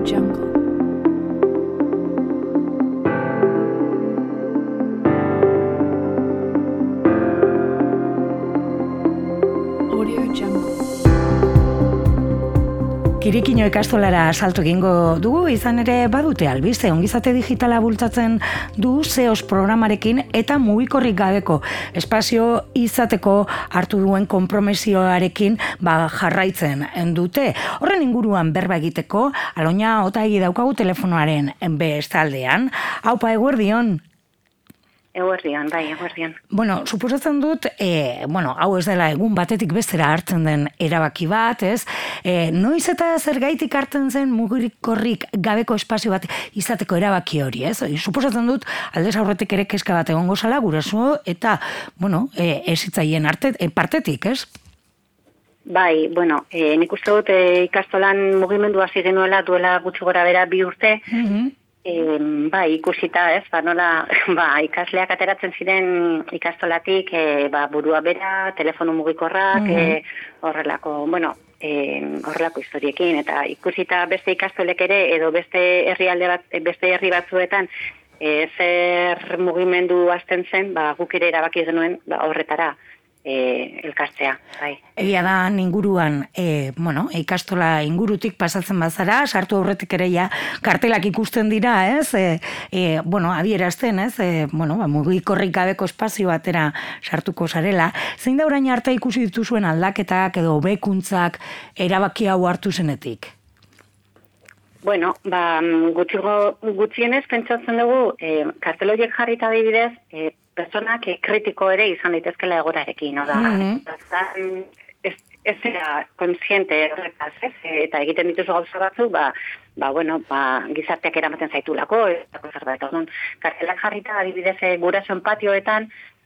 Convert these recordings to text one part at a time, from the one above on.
Jungle. Audio Jungle. Kirikino ikastolara salto egingo dugu, izan ere badute albiste, ongizate digitala bultzatzen du SEOS programarekin eta mugikorrik gabeko espazio izateko hartu duen konpromisioarekin jarraitzen dute. Horren inguruan berba egiteko, Aloña Otaegi daukagu telefonoaren bestaldean. Aupa, eguerdion. Eguerdion, bai, eguerdion. Bueno, suposatzen dut, hau ez dela egun batetik bestera hartzen den erabaki bat, ez? Noiz eta zergaitik hartzen zen mugikorrik gabeko espazio bat izateko erabaki hori, ez? Suposatzen dut, aldez aurretik ere kezka bat egongo zala, guraso, eta, ezitzaien partetik, ez? Bai, nik uste dut ikastolan mugimendu hasi genuela duela gutxi gora bera 2 urte, ikusita, ez, nola, ikasleak ateratzen ziren ikastolatik, burua bera, telefono mugikorrak, horrelako historiekin, eta ikusita beste ikastolek ere, edo beste herri batzuetan, zer mugimendu hasten zen, guk ere erabaki genuen horretara elkartzea, bai. Egia da inguruan, ikastola ingurutik pasatzen bazara, sartu aurretik ere kartelak ikusten dira, ez? Adierazten, ez? Mugikorrik gabeko espazio batera sartuko zarela. Zein da orain arte ikusi dituzuen aldaketak edo hobekuntzak erabaki hau hartu zenetik? Gutxienez pentsatzen dugu, karteloiek jarrita adibidez, personak kritiko ere izan daitezkela egorarekin, ez zera konsiente horretaz, eta egiten dituzu gauza batzu, gizarteak eramaten zaitulako, zerbait. Kartelak jarrita adibidez gurasoen patioetan,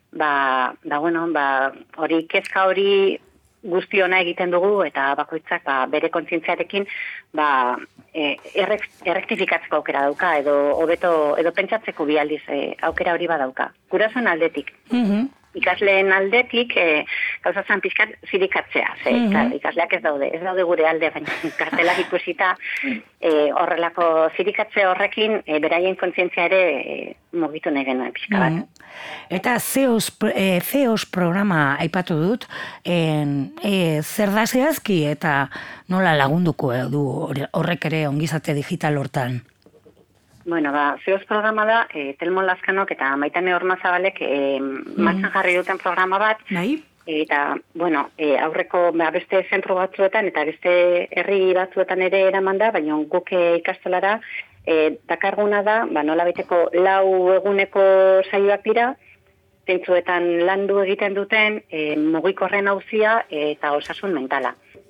hori kezka hori guztiona egiten dugu, eta bakoitzak bere kontzientziarekin errektifikatzeko aukera dauka, edo pentsatzeko bi aldiz aukera hori badauka. Gurasoen aldetik. Ikasleen aldetik, gauzazan pixkat zirikatzea. Ikasleak ez daude gure alde, baina kartelak ikusita horrelako zirikatze horrekin beraien kontzientzia ere mugitu nahi genuen pixka bat. Eta SEOS programa aipatu dut, zer da zehazki eta nola lagunduko du horrek ere ongizate digital hortan? SEOS programa da, Telmon Lazkanok eta Maitane Ormazabalek martxan jarri duten programa bat, eta, aurreko beste zentro batzuetan eta beste herri batzuetan ere eraman da, baina guk ikastolara dakarguna da, nola beteko 4 eguneko saioak dira, zentzuetan landu egiten duten mugikorren auzia eta osasun mentala.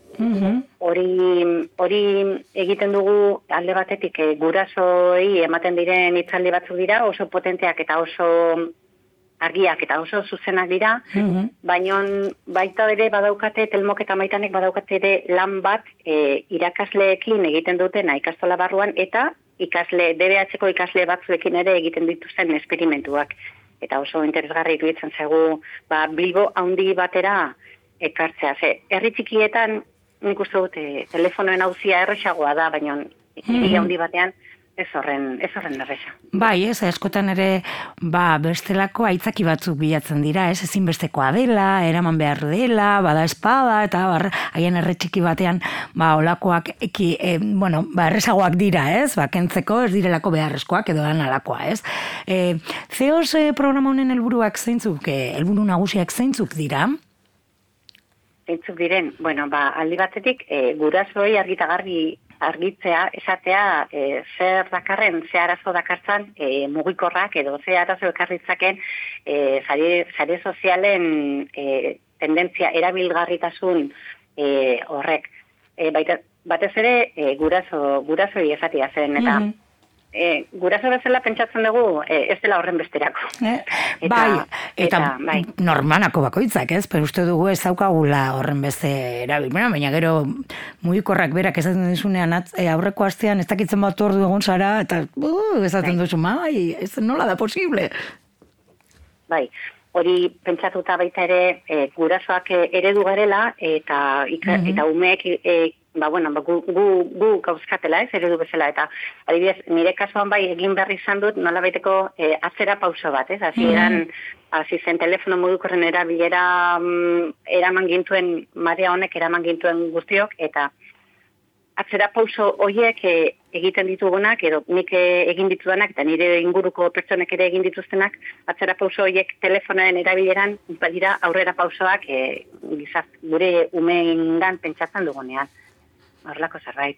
Hori egiten dugu alde batetik gurasoei ematen diren hitzaldi batzuk dira, oso potenteak eta oso argiak eta oso zuzenak dira, baina baita ere badaukate, Telmok eta Maitanek badaukate ere lan bat irakasleekin egiten dutena ikastola barruan, eta DBH-ko ikasle batzuekin ere egiten dituzten esperimentuak. Eta oso interesgarri iruditzen zaigu Bilbo handi batera ekartzea. Herri txikietan nik uste dut telefonoen auzia erresagoa da, baina hiri handi batean ez horren erresa. Bai, ez, askotan ere bestelako aitzaki batzuk bilatzen dira, ez, ezinbestekoa dela, eraman behar dela, bada espada, eta haien erre txiki batean olakoak erresagoak dira, ez, kentzeko ez direlako beharrezkoak edo alakoa, ez. SEOS programa honen helburuak zeintzuk, helburu nagusiak zeintzuk dira? Zeintzuk diren, aldi batetik gurasoei argitzea, esatea zer dakarren, ze arazo dakartzan mugikorrak edo ze arazo ekarritzaken sare sozialen tendentzia erabilgarritasun horrek. Batez ere gurasoei esatia zen, eta guraso bezala pentsatzen dugu ez dela horren besterako. Eta normanako bakoitzak, ez? Pero uste dugu ez daukagula horren beste erabilmena, baina gero mugikorrak berak esaten dizunean aurreko astean ez dakitzen bat ordu egon zara, eta esaten duzu, ez nola da posible? Hori pentsatuta baita ere gurasoak eredu garela, eta umeek gu gauzkatela, eredu bezala, eta adibidez, nire kasuan bai egin berri izan dut, nola baiteko atzera pauso bat, hasi zen telefono mugikorren erabilera eraman gintuen, Maria honek eraman gintuen guztiok, eta atzera pauso horiek egiten ditugunak, edo nik egin ditudanak, eta nire inguruko pertsonek ere egin dituztenak, atzera pauso horiek telefonoen erabileran, badira aurrera pausoak gure umeengan pentsatzen dugunean. Horlako zerbait.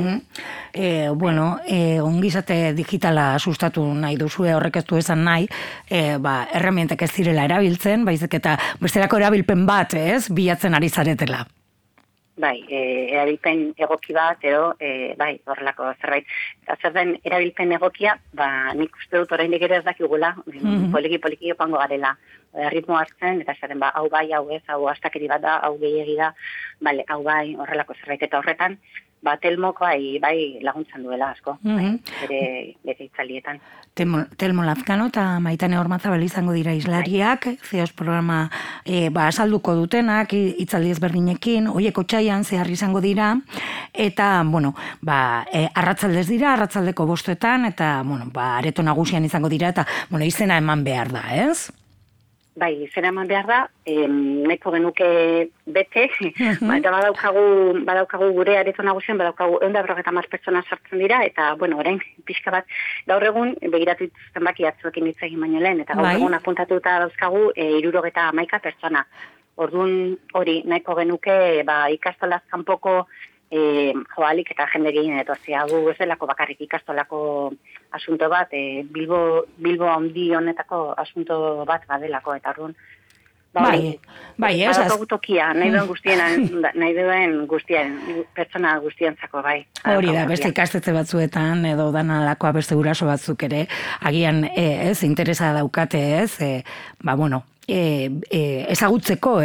Ongizate digitala sustatu nahi duzue, horrek ez du esan nahi, erramientek ez direla erabiltzen, baizik eta bestelako erabilpen bat, bilatzen ari zaretela. Bai, erabilpen egoki bat, edo, horrelako zerbait. Eta zer den erabilpen egokia, nik uste dut oraindik ere ez dakigula, poliki joango garela, ritmo hartzen, eta zer den, hau bai, hau ez, hau astakeri bat da, hau gehiegi da, hau bai, horrelako zerbait. Eta horretan, Telmok bai laguntzen duela asko, bere itzaldietan. Telmo Lazkano eta Maitane Ormazabal izango dira islariak, CEOS programa asalduko dutenak, itzaldi ezberdinekin, hoiek otsaian zehar izango dira, eta, arratzaldez dira, arratzaldeko 5:00, eta, areto nagusian izango dira, eta, izena eman behar da, ez? Bai, izena eman behar da, nahiko genuke bete, eta badaukagu gure areto nagusian, badaukagu 150 pertsona sartzen dira, eta, orain, pixka bat, gaur egun, begiratu dituzten baki atzuekin hitz egin baino lehen, eta gaur egun apuntatuta dauzkagu 71 pertsona. Orduan hori, nahiko genuke, ikastolaz kanpoko joalik eta jende gehien etortzea. Gu ez delako bakarrik ikastolako asunto bat, Bilbo handi honetako asunto bat badelako, eta orduan. Badaukagu tokia, nahi duen guztien, pertsona guztientzako, bai. Hori da, beste ikastetxe batzuetan, edo danalakoa beste guraso batzuk ere, agian interesa daukate, ezagutzeko,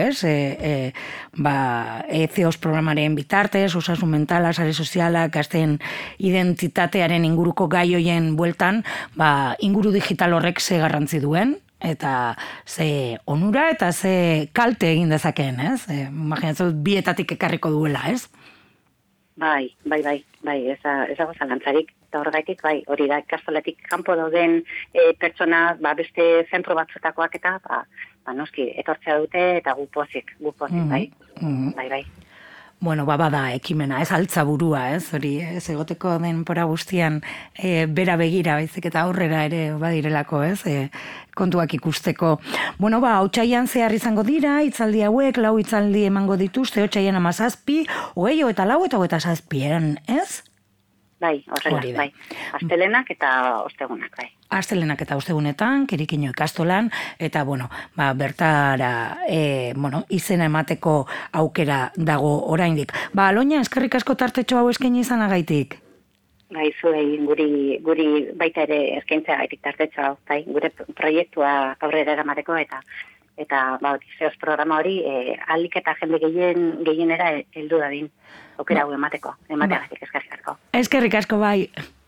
CEOS programaren bitartez, osasun mentala, sare sozialak, gazteen identitatearen inguruko gai hoien bueltan, inguru digital horrek ze garrantzi duen, eta ze onura eta ze kalte egin dezakeen, imaginatzen bietatik ekarriko duela, ez? Bai, ez dago zalantzarik. Eta horregaitik, hori da, ikastolatik kanpo dauden pertsona, beste zentro batzuetakoak eta, noski, etortzea dute eta gupozik, bai. Bada ekimena, ez altza burua, hori, ez egoteko denbora guztian bera begira, baizik eta aurrera ere badirelako, kontuak ikusteko. Otsaian zehar izango dira, itzaldi hauek, 4 itzaldi emango dituzte, otsaian 17, 20 eta 4 eta 27, ez? Bai, horrela, bai. Astelenak eta ostegunak, bai. Astelenak eta ostegunetan, Kirikino ikastolan, eta, bertara, izena emateko aukera dago oraindik. Aloña, eskerrik asko tartetxo hau eskaini izanagaitik. Bai, zuei, guri baita ere eskaintzea gaitik tartetxo hau, bai, gure proiektua aurrera eramateko, eta CEOS programa hori ahalik eta jende gehienera heldu dadin aukera hau emateagatik eskerrik asko. Eskerrik asko, bai.